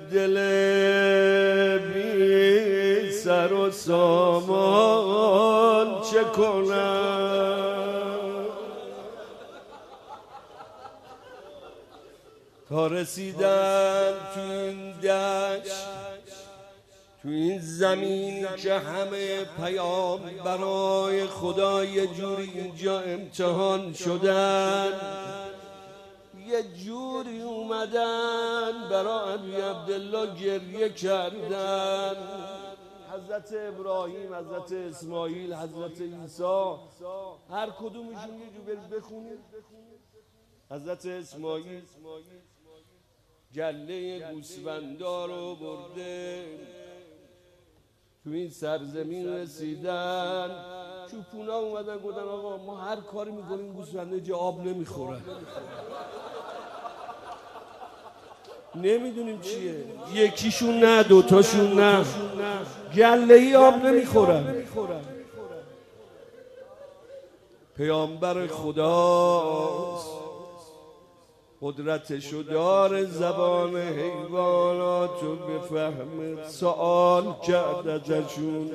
دل بی سر و سامان چه کنم تا رسیدن تو این دشت تو این زمین که همه پیام برای خدا یه جوری اینجا امتحان شدن یه جوری اومدن برای ابی عبدالله گریه کردن حضرت ابراهیم، حضرت اسماعیل، حضرت عیسی هر کدومشون یه جو برید بخونید. حضرت اسماعیل گله گوسفندا رو برده تو این سرزمین رسیدن چوپونا اومدن گفتن آقا ما هر کاری میکنیم گوسفنده جا آب نمیخورن نمیدونیم چیه یکیشون نه دوتاشون نه گله ای آب نمیخورن پیامبر خداست قدرتشو داره زبان حیواناتو بفهمه سوال کرد ازشون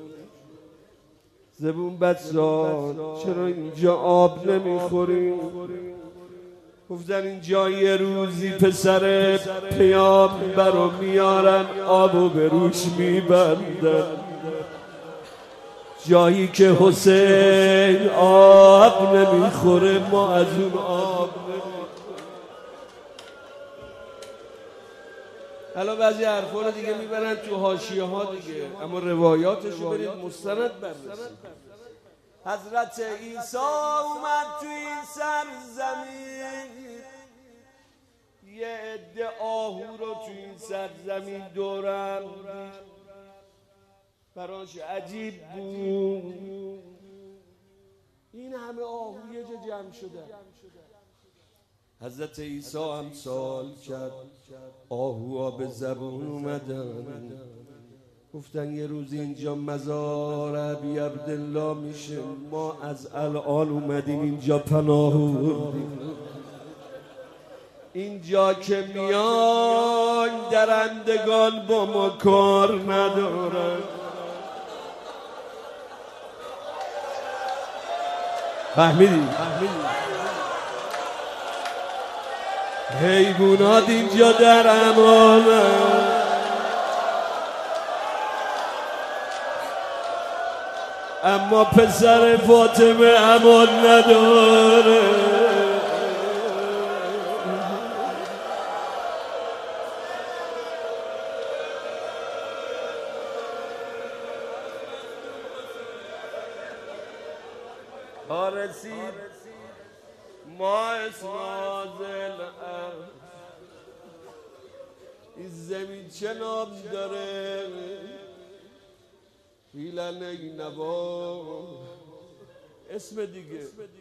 زبون بسا چرا اینجا آب نمیخوریم گفتن اینجا یه روزی پسر پیامبر رو میارن آبو به روش میبندن جایی که حسین آب نمیخوره ما از اون آب حالا بعضی حرفا رو دیگه میبرن تو حاشیه ها دیگه اما روایاتش رو برید مستند بررسید. حضرت عیسی اومد تو این سرزمین یه عده آهو رو تو این سرزمین دورم براش عجیب بود این همه آهو یه جا جمع شده. حضرت عیسی هم سوال کرد آهوها به زبون اومدن گفتن یه روز اینجا مزار ابی عبدالله میشه ما از الان اومدیم اینجا پناه اینجا که میان درندگان با ما کار ندارن فهمیدی؟ حیوانات اینجا در امانن اما پسر فاطمه امان نداره رسید ماه نازل این زمین چه نام داره هیلن نوا اسم دیگه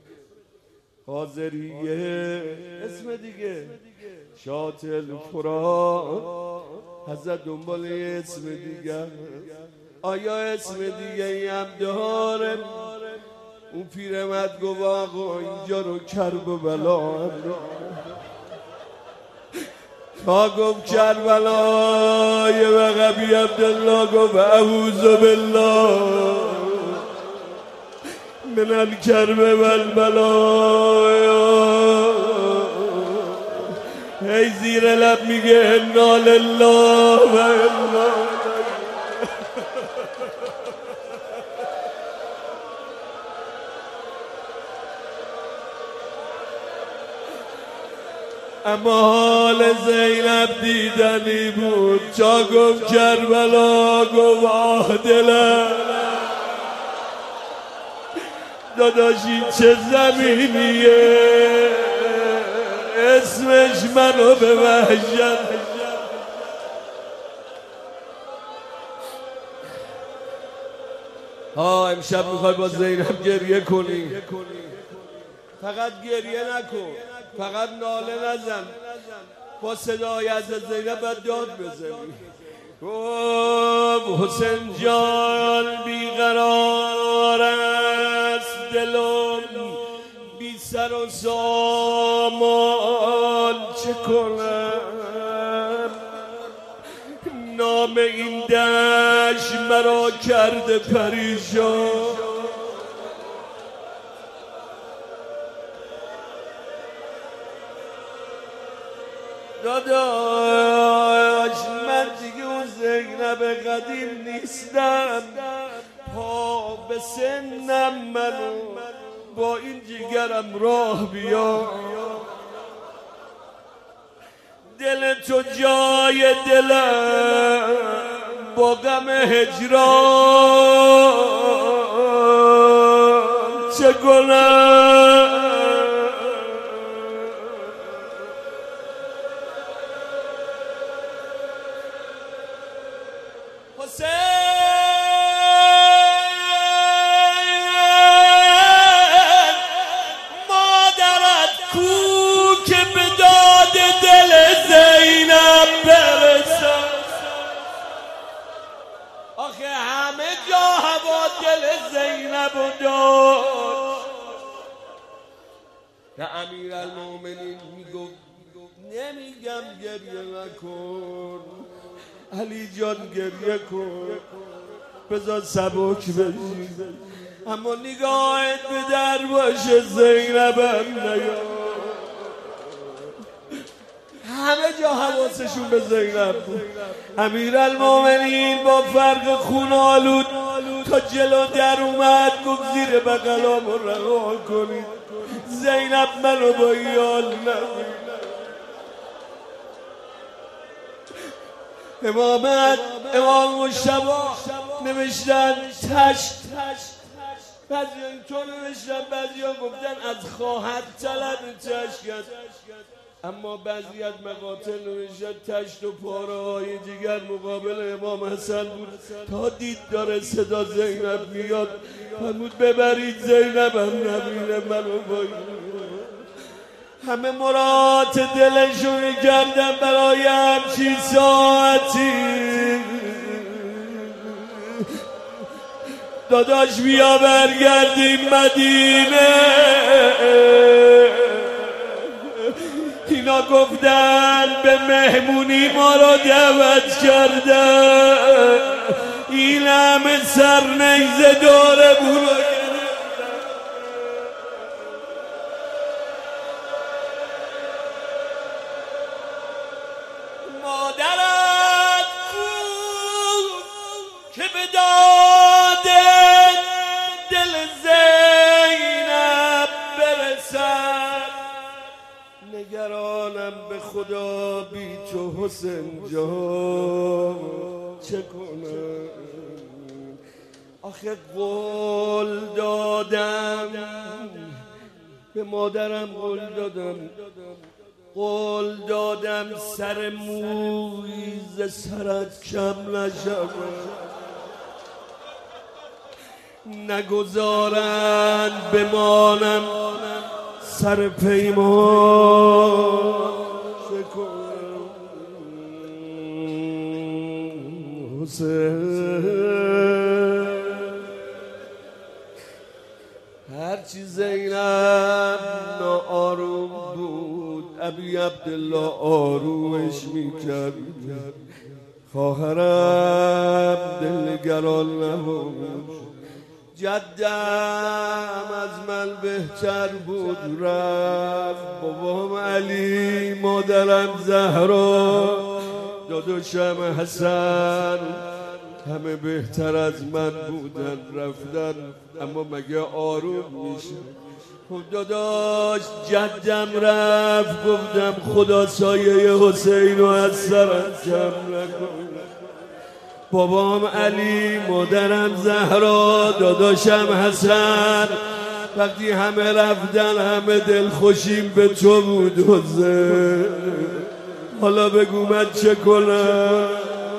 حاضریه اسم دیگه شاطل فرا حضرت دنبال اسم دیگه آیا اسم دیگه ای هم داره اون پیرمرد گفت آقا اینجا رو کرب و بلا هم تا گفت کربلا یه وقت ابی عبدالله گفت اعوذ بالله من الکرب و البلا هی زیر لب میگه انا لله و انا اما حال زینب دیدنی بود چا گفت کربلا گفت آه دلم داداشی چه زمینیه اسمش منو به وحشت امشب میخوای با زینب گریه کنی فقط گریه نکن فقط ناله نزن با صدای از زینب باید داد بزنی گفت حسین جان بیقرار است دلم بی سر و سامان چه کنم نام این دشت مرا کرده پریشان. داداش من دیگه اون زینب قدیم نیستم، پا به سنم منو با این جیگرم راه بیا. دل تو جای دلم با غم هجران چه کنم؟ حسین مادرت کو که به داد دل زینب برسد؟ آخه همه جا هوا دل زینب و داشت. که امیرالمومنین میگفت نمیگم گریه نکن علی جان، گریه کن بذار سبک بشی، اما نگاهت به در باشه زینبم نیا. همه جا حواسشون به زینب بود. امیرالمومنین با فرق خون آلود تا جلو در اومد گفت زیر بغلامو رها کنید، زینب منو با یال نبید. امام مجتبی نوشتن تشت، بعضی اینطور نوشتن، بعضی ها گفتن از خواهد طلب تشت، اما بعضی از مقاطع نوشتن تشت و پاره های دیگر مقابل امام حسن بود. تا دید داره صدا زینب میاد فرمود ببرید زینبم نبینه منو باید. همه مراد دلشون کردن برای همچین ساعتی. داداش بیا برگردیم مدینه. اینا گفتن به مهمونی ما را دعوت کردن، این همه سرنیزه داره برو. مادرت کو که به داد دل زینب برسد؟ نگرانم به خدا بی تو حسین جان چه کنم؟ آخه قول دادم به مادرم، قول دادم سر موی ز سرت کم نشود، نگذارند بمانم سر پیمان چه کنم؟ حسین هرچی زینب ناآروم بود ابی عبدالله آرومش میکرد. خواهرم دلگران نبود، جدم از من بهتر بود رفت. بابام علی، مادرم زهرا، داداشم حسن همه بهتر از من بودن رفتن، اما مگه آروم میشه؟ خب داداش جدم رفت، گفتم خدا سایه حسین رو از سرم کم نکن. بابام علی، مادرم زهرا، داداشم حسن، وقتی همه رفتن همه دلخوشیم به تو بود حسین. حالا بگو من چه کنم؟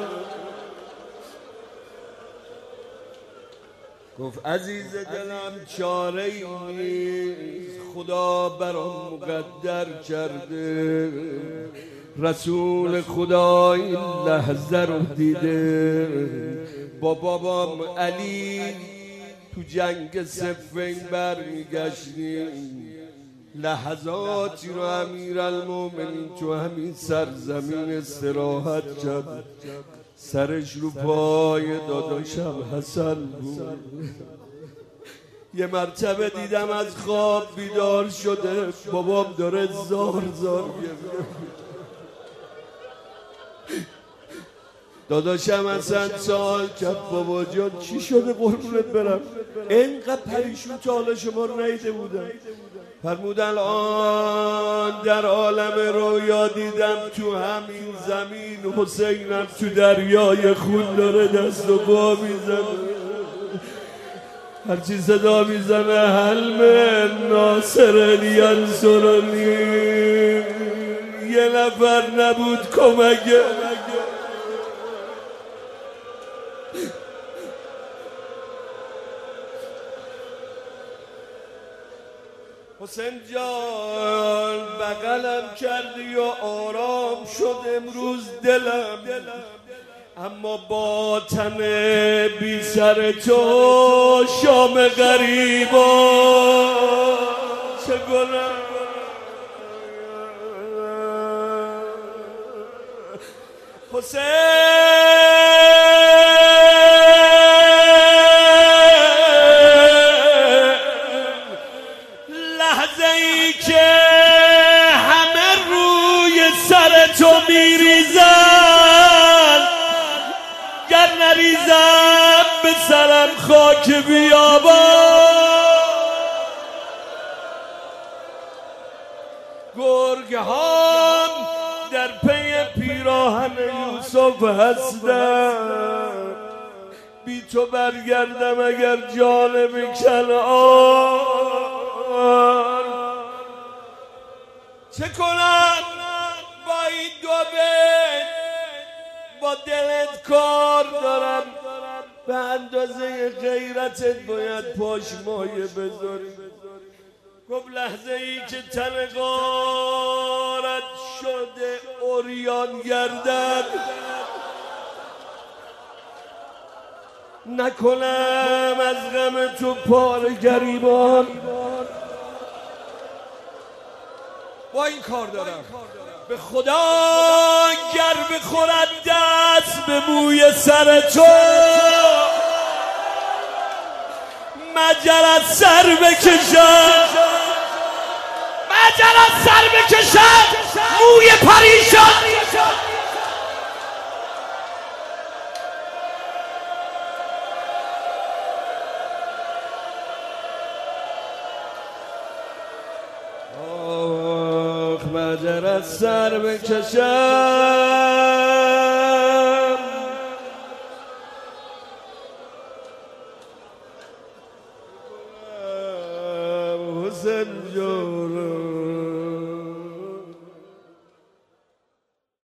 گفت عزیز دلم چاره ای نیست، خدا برام مقدر کرده، رسول خدا این لحظه رو دیده. با بابام علی تو جنگ صفین برمیگشتیم، لحظاتی رو امیرالمومنین تو همین سرزمین استراحت کرد، سرش رو پای داداشم حسن بود. یه مرتبه دیدم از خواب بیدار شده، بابام داره زار زار داداشم حسن سوال کرد بابا جان چی شده قربونت برم؟ اینقدر پریشون تا حالا شما رو ندیده بودم. فرمود الان در عالم رویا دیدم تو همین زمین حسینم تو دریای خون داره دست و پا میزنه، هرچی صدا میزنه حلم ناصر ینصرنی، یه نفر نبود کمکه. حسین جان بغلم کردی و آرام شد امروز دلم، اما با تن بی سر تو شام غریبا چه گناه. حسین که همه روی سر تو میریزن، گر نریزم به سرم خاک بیابان. گرگ‌هام در پی پیراهن یوسف هستن، بی تو برگردم اگر جانب کنعان. چه کنم با این دو بیت، با دلت کار دارم، به اندازه غیرتت باید پاشمایه بذاری. گفت لحظه ای که تن غارت شده عریان گردد، نکنم از غم تو پاره گریبان. با این کار دارم به خدا گر بخورد دست به موی سر تو، مجر از سر بکشم، مجر از سر بکشم موی پریشان. مجر از سر بکشم، حسین جان